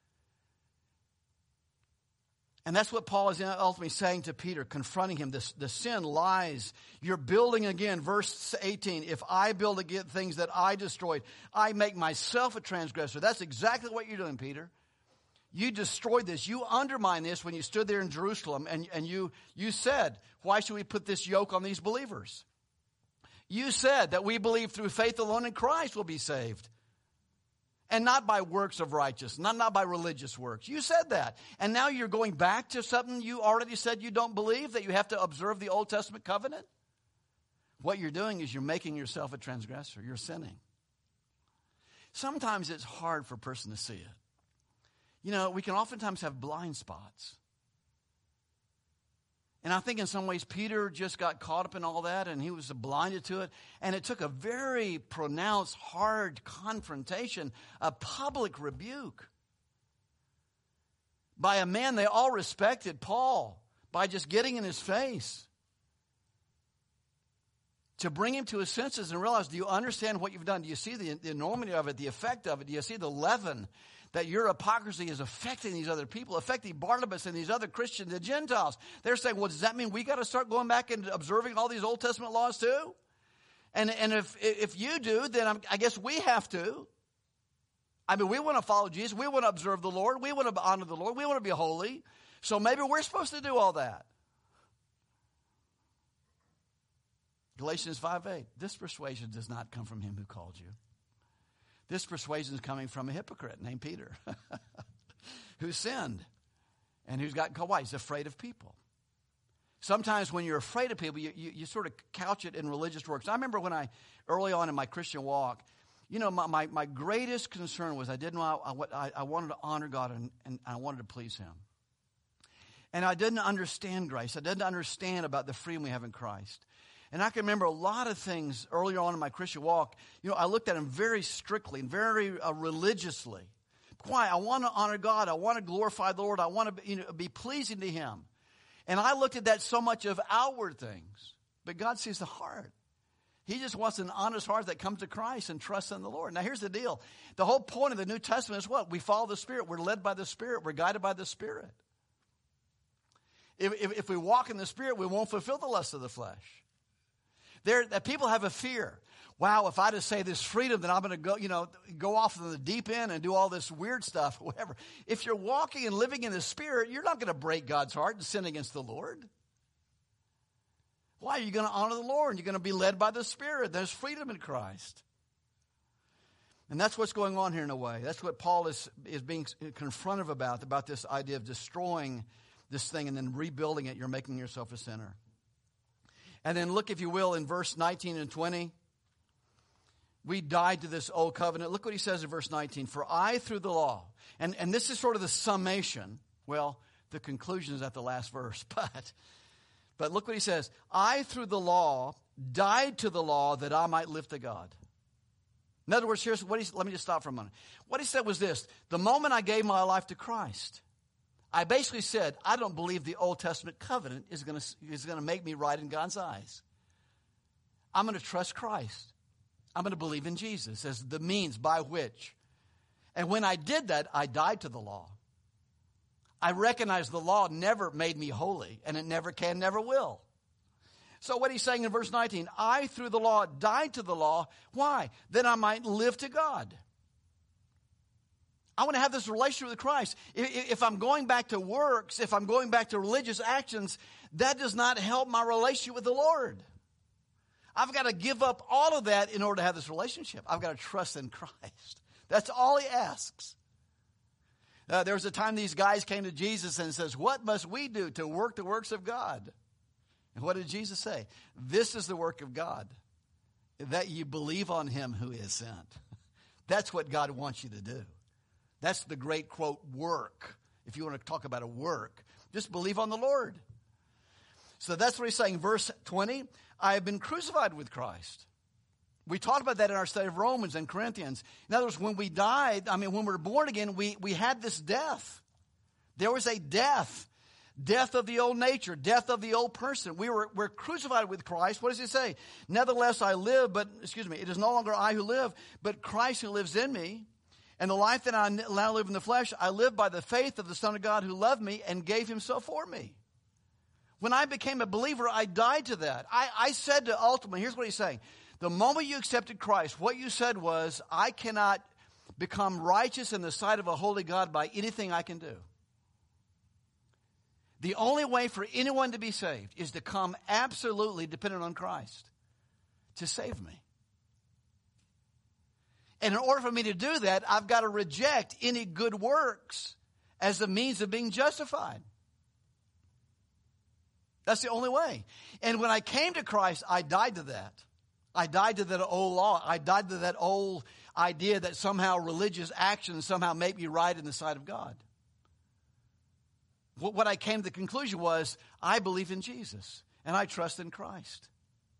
And that's what Paul is ultimately saying to Peter, confronting him. This, the sin lies. You're building again. Verse eighteen, if I build again things that I destroyed, I make myself a transgressor. That's exactly what you're doing, Peter. You destroyed this. You undermined this when you stood there in Jerusalem, and, and you, you said, why should we put this yoke on these believers? You said that we believe through faith alone in Christ will be saved. And not by works of righteousness, not, not by religious works. You said that. And now you're going back to something you already said you don't believe, that you have to observe the Old Testament covenant? What you're doing is you're making yourself a transgressor. You're sinning. Sometimes it's hard for a person to see it. You know, we can oftentimes have blind spots. And I think in some ways Peter just got caught up in all that and he was blinded to it. And it took a very pronounced, hard confrontation, a public rebuke by a man they all respected, Paul, by just getting in his face to bring him to his senses and realize, do you understand what you've done? Do you see the, the enormity of it, the effect of it? Do you see the leaven that your hypocrisy is affecting these other people, affecting Barnabas and these other Christians, the Gentiles? They're saying, well, does that mean we got to start going back and observing all these Old Testament laws too? And and if if you do, then I'm, I guess we have to. I mean, we want to follow Jesus. We want to observe the Lord. We want to honor the Lord. We want to be holy. So maybe we're supposed to do all that. Galatians five eight, this persuasion does not come from him who called you. This persuasion is coming from a hypocrite named Peter who sinned and who's got caught. Why? He's afraid of people. Sometimes when you're afraid of people, you, you, you sort of couch it in religious works. I remember when I, early on in my Christian walk, you know, my, my, my greatest concern was I didn't I, I, I wanted to honor God and, and I wanted to please him. And I didn't understand grace. I didn't understand about the freedom we have in Christ. And I can remember a lot of things earlier on in my Christian walk. You know, I looked at them very strictly and very uh, religiously. Why? I want to honor God. I want to glorify the Lord. I want to be, you know, be pleasing to him. And I looked at that so much of outward things. But God sees the heart. He just wants an honest heart that comes to Christ and trusts in the Lord. Now, here's the deal. The whole point of the New Testament is what? We follow the Spirit. We're led by the Spirit. We're guided by the Spirit. If, if, if we walk in the Spirit, we won't fulfill the lust of the flesh. There, that people have a fear. Wow, if I just say this freedom, then I'm going to go, you know, go off in the deep end and do all this weird stuff, whatever. If you're walking and living in the Spirit, you're not going to break God's heart and sin against the Lord. Why? You're going to honor the Lord. You're going to be led by the Spirit. There's freedom in Christ. And that's what's going on here in a way. That's what Paul is, is being confrontive about, about this idea of destroying this thing and then rebuilding it. You're making yourself a sinner. And then look, if you will, in verse nineteen and twenty. We died to this old covenant. Look what he says in verse nineteen. For I through the law. And, and this is sort of the summation. Well, the conclusion is at the last verse. But, but look what he says. I through the law died to the law that I might live to God. In other words, here's what he, let me just stop for a moment. What he said was this. The moment I gave my life to Christ, I basically said, I don't believe the Old Testament covenant is going to is going to make me right in God's eyes. I'm going to trust Christ. I'm going to believe in Jesus as the means by which. And when I did that, I died to the law. I recognized the law never made me holy, and it never can, never will. So what he's saying in verse nineteen, I through the law died to the law. Why? That I might live to God. I want to have this relationship with Christ. If I'm going back to works, if I'm going back to religious actions, that does not help my relationship with the Lord. I've got to give up all of that in order to have this relationship. I've got to trust in Christ. That's all he asks. Uh, there was a time these guys came to Jesus and says, what must we do to work the works of God? And what did Jesus say? This is the work of God, that you believe on him who is sent. That's what God wants you to do. That's the great, quote, work. If you want to talk about a work, just believe on the Lord. So that's what he's saying. Verse twenty, I have been crucified with Christ. We talked about that in our study of Romans and Corinthians. In other words, when we died, I mean, when we were born again, we, we had this death. There was a death. Death of the old nature. Death of the old person. We were we're crucified with Christ. What does he say? Nevertheless, I live, but, excuse me, it is no longer I who live, but Christ who lives in me. And the life that I now live in the flesh, I live by the faith of the Son of God who loved me and gave himself for me. When I became a believer, I died to that. I, I said to ultimately, here's what he's saying. The moment you accepted Christ, what you said was, I cannot become righteous in the sight of a holy God by anything I can do. The only way for anyone to be saved is to come absolutely dependent on Christ to save me. And in order for me to do that, I've got to reject any good works as a means of being justified. That's the only way. And when I came to Christ, I died to that. I died to that old law. I died to that old idea that somehow religious actions somehow make me right in the sight of God. What I came to the conclusion was, I believe in Jesus, and I trust in Christ.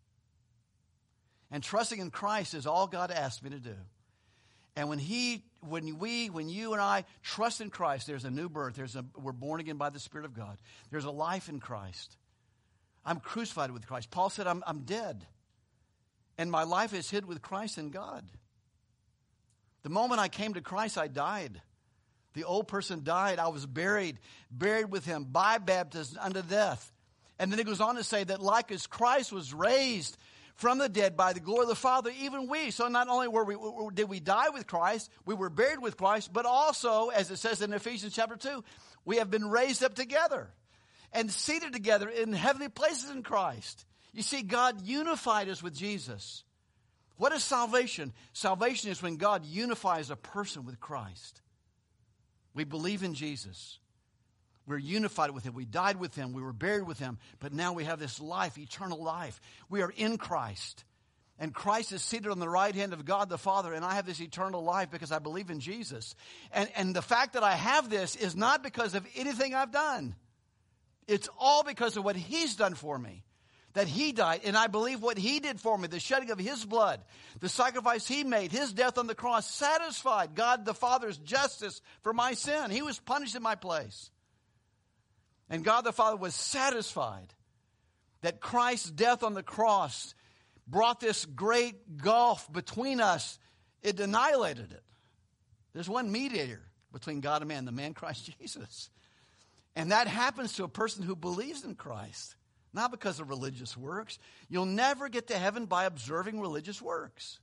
And trusting in Christ is all God asked me to do. And when he, when we, when you and I trust in Christ, there's a new birth. There's a, we're born again by the Spirit of God. There's a life in Christ. I'm crucified with Christ. Paul said, I'm, I'm dead. And my life is hid with Christ in God. The moment I came to Christ, I died. The old person died. I was buried, buried with him by baptism unto death. And then it goes on to say that like as Christ was raised from the dead by the glory of the Father, even we. So not only were we, did we die with Christ, we were buried with Christ, but also, as it says in Ephesians chapter two, we have been raised up together and seated together in heavenly places in Christ. You see, God unified us with Jesus. What is salvation? Salvation is when God unifies a person with Christ. We believe in Jesus. We're unified with him. We died with him. We were buried with him. But now we have this life, eternal life. We are in Christ. And Christ is seated on the right hand of God the Father. And I have this eternal life because I believe in Jesus. And, and the fact that I have this is not because of anything I've done. It's all because of what he's done for me. That he died, and I believe what he did for me, the shedding of his blood, the sacrifice he made, his death on the cross, satisfied God the Father's justice for my sin. He was punished in my place. And God the Father was satisfied that Christ's death on the cross brought this great gulf between us. It annihilated it. There's one mediator between God and man, the man Christ Jesus. And that happens to a person who believes in Christ. Not because of religious works. You'll never get to heaven by observing religious works.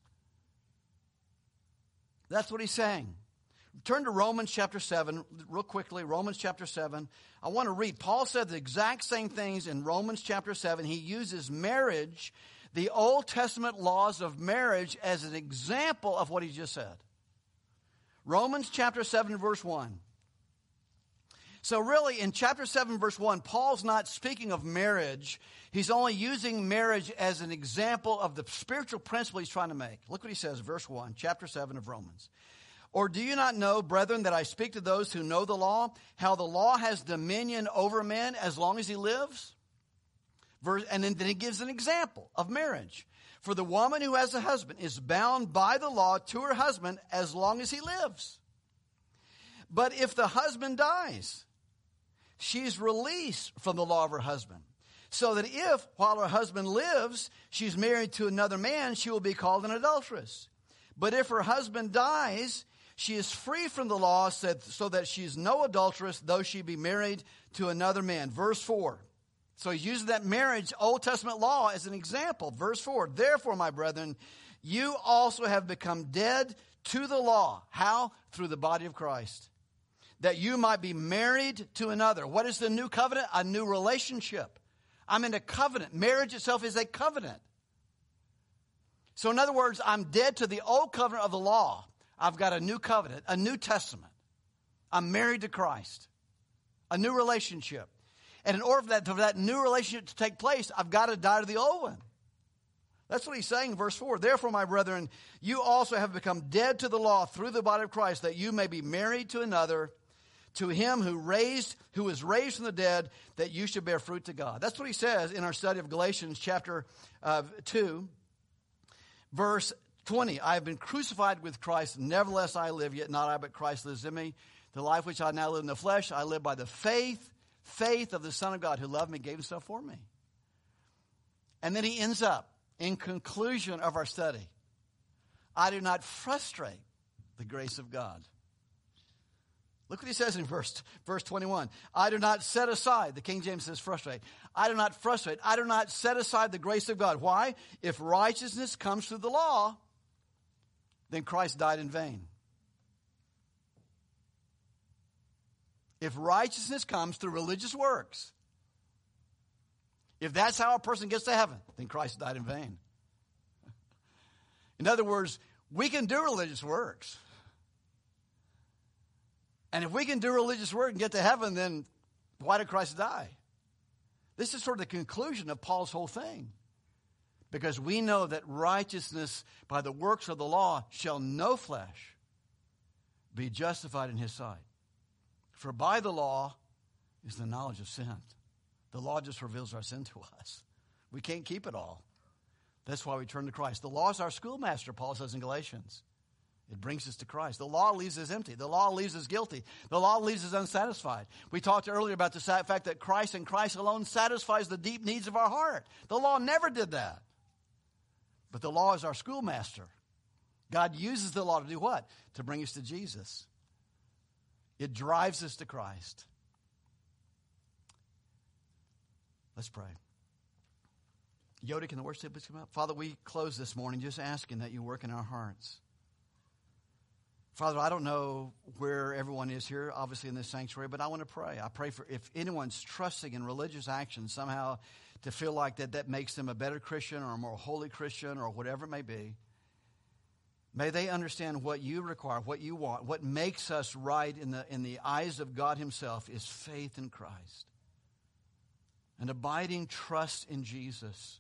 That's what he's saying. Turn to Romans chapter seven real quickly. Romans chapter seven. I want to read. Paul said the exact same things in Romans chapter seven. He uses marriage, the Old Testament laws of marriage, as an example of what he just said. Romans chapter seven verse one. So really, in chapter seven, verse one, Paul's not speaking of marriage. He's only using marriage as an example of the spiritual principle he's trying to make. Look what he says, verse one, chapter seven of Romans. Or do you not know, brethren, that I speak to those who know the law, how the law has dominion over man as long as he lives? Verse, and then, then he gives an example of marriage. For the woman who has a husband is bound by the law to her husband as long as he lives. But if the husband dies, she's released from the law of her husband. So that if, while her husband lives, she's married to another man, she will be called an adulteress. But if her husband dies, she is free from the law so that she is no adulteress, though she be married to another man. Verse four. So he's using that marriage, Old Testament law, as an example. Verse four. Therefore, my brethren, you also have become dead to the law. How? Through the body of Christ. That you might be married to another. What is the new covenant? A new relationship. I'm in a covenant. Marriage itself is a covenant. So in other words, I'm dead to the old covenant of the law. I've got a new covenant, a new testament. I'm married to Christ. A new relationship. And in order for that, for that new relationship to take place, I've got to die to the old one. That's what he's saying in verse four. Therefore, my brethren, you also have become dead to the law through the body of Christ, that you may be married to another, to him who raised, who was raised from the dead, that you should bear fruit to God. That's what he says in our study of Galatians chapter uh, two, verse twenty. I have been crucified with Christ, nevertheless I live, yet not I, but Christ lives in me. The life which I now live in the flesh, I live by the faith, faith of the Son of God who loved me, gave himself for me. And then he ends up, in conclusion of our study, I do not frustrate the grace of God. Look what he says in verse, verse twenty-one. I do not set aside, the King James says frustrate. I do not frustrate. I do not set aside the grace of God. Why? If righteousness comes through the law, then Christ died in vain. If righteousness comes through religious works, if that's how a person gets to heaven, then Christ died in vain. In other words, we can do religious works. And if we can do religious work and get to heaven, then why did Christ die? This is sort of the conclusion of Paul's whole thing. Because we know that righteousness by the works of the law shall no flesh be justified in his sight. For by the law is the knowledge of sin. The law just reveals our sin to us. We can't keep it all. That's why we turn to Christ. The law is our schoolmaster, Paul says in Galatians. It brings us to Christ. The law leaves us empty. The law leaves us guilty. The law leaves us unsatisfied. We talked earlier about the fact that Christ and Christ alone satisfies the deep needs of our heart. The law never did that. But the law is our schoolmaster. God uses the law to do what? To bring us to Jesus. It drives us to Christ. Let's pray. Yoda, can the worship please come up? Father, we close this morning just asking that you work in our hearts. Father, I don't know where everyone is here, obviously in this sanctuary, but I want to pray. I pray for if anyone's trusting in religious action somehow to feel like that that makes them a better Christian or a more holy Christian or whatever it may be. May they understand what you require, what you want, what makes us right in the, in the eyes of God himself is faith in Christ. An abiding trust in Jesus.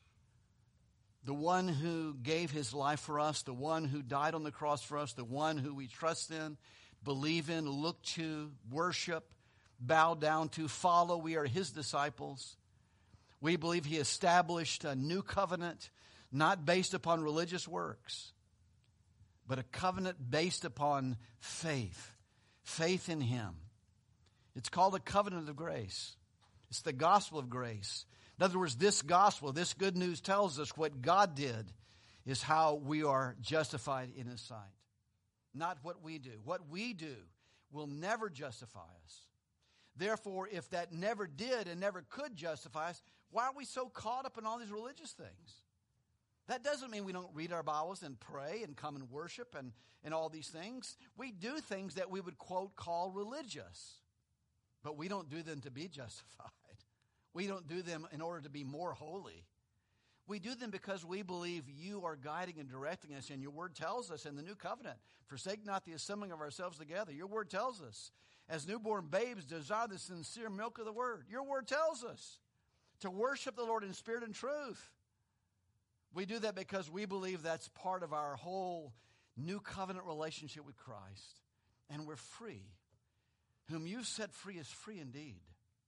The one who gave his life for us, the one who died on the cross for us, the one who we trust in, believe in, look to, worship, bow down to, follow. We are his disciples. We believe he established a new covenant, not based upon religious works, but a covenant based upon faith, faith in him. It's called a covenant of grace. It's the gospel of grace. In other words, this gospel, this good news tells us what God did is how we are justified in his sight. Not what we do. What we do will never justify us. Therefore, if that never did and never could justify us, why are we so caught up in all these religious things? That doesn't mean we don't read our Bibles and pray and come and worship and, and all these things. We do things that we would, quote, call religious. But we don't do them to be justified. We don't do them in order to be more holy. We do them because we believe you are guiding and directing us. And your word tells us in the new covenant, forsake not the assembling of ourselves together. Your word tells us, as newborn babes, desire the sincere milk of the word. Your word tells us to worship the Lord in spirit and truth. We do that because we believe that's part of our whole new covenant relationship with Christ. And we're free. Whom you've set free is free indeed.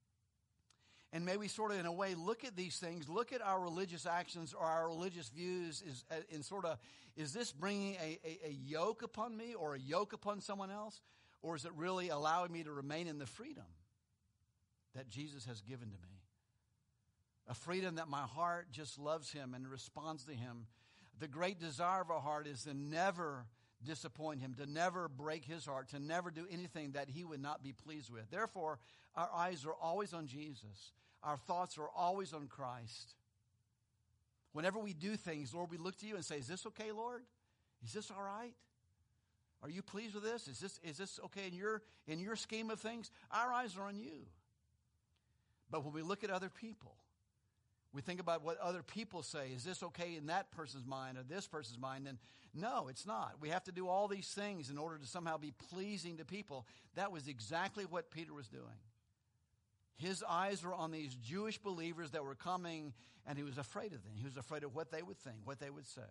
And may we sort of, in a way, look at these things, look at our religious actions or our religious views is, in sort of, is this bringing a, a, a yoke upon me or a yoke upon someone else? Or is it really allowing me to remain in the freedom that Jesus has given to me? A freedom that my heart just loves him and responds to him. The great desire of our heart is to never disappoint him, to never break his heart, to never do anything that he would not be pleased with. Therefore, our eyes are always on Jesus. Our thoughts are always on Christ. Whenever we do things, Lord, we look to you and say, is this okay, Lord? Is this all right? Are you pleased with this? Is this, is this okay in your, in your scheme of things? Our eyes are on you. But when we look at other people, We think about what other people say. Is this okay in that person's mind or this person's mind? And no, it's not. We have to do all these things in order to somehow be pleasing to people. That was exactly what Peter was doing. His eyes were on these Jewish believers that were coming, and he was afraid of them. He was afraid of what they would think, what they would say.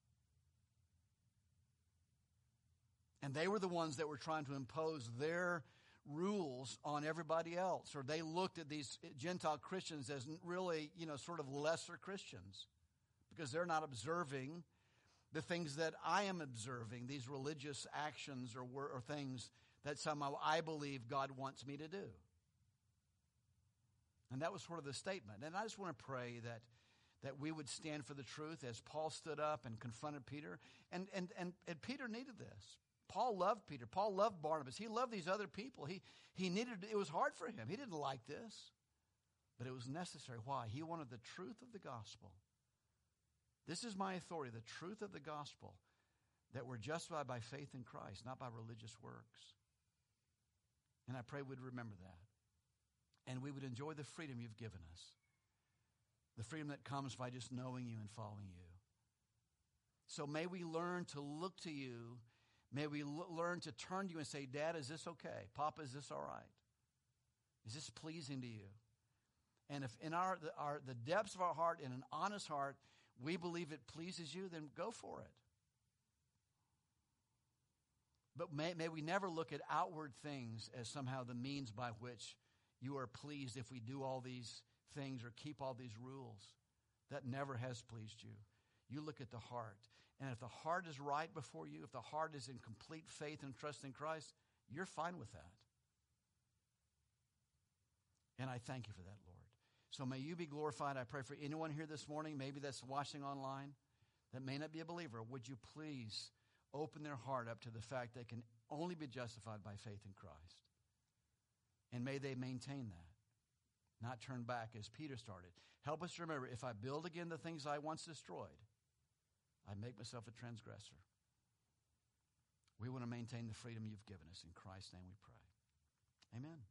And they were the ones that were trying to impose their rules on everybody else, or they looked at these Gentile Christians as really, you know, sort of lesser Christians because they're not observing the things that I am observing, these religious actions or, or things that somehow I believe God wants me to do. And that was sort of the statement. And I just want to pray that that we would stand for the truth as Paul stood up and confronted Peter. And, and, and, and Peter needed this. Paul loved Peter. Paul loved Barnabas. He loved these other people. He, he needed, it was hard for him. He didn't like this, but it was necessary. Why? He wanted the truth of the gospel. This is my authority, the truth of the gospel, that we're justified by faith in Christ, not by religious works. And I pray we'd remember that. And we would enjoy the freedom you've given us. The freedom that comes by just knowing you and following you. So may we learn to look to you. May we l- learn to turn to you and say, Dad, is this okay? Papa, is this all right? Is this pleasing to you? And if in our the, our the depths of our heart, in an honest heart, we believe it pleases you, then go for it. But may, may we never look at outward things as somehow the means by which you are pleased if we do all these things or keep all these rules. That never has pleased you. You look at the heart. And if the heart is right before you, if the heart is in complete faith and trust in Christ, you're fine with that. And I thank you for that, Lord. So may you be glorified. I pray for anyone here this morning, maybe that's watching online, that may not be a believer. Would you please open their heart up to the fact they can only be justified by faith in Christ. And may they maintain that, not turn back as Peter started. Help us to remember, if I build again the things I once destroyed, I make myself a transgressor. We want to maintain the freedom you've given us. In Christ's name we pray. Amen.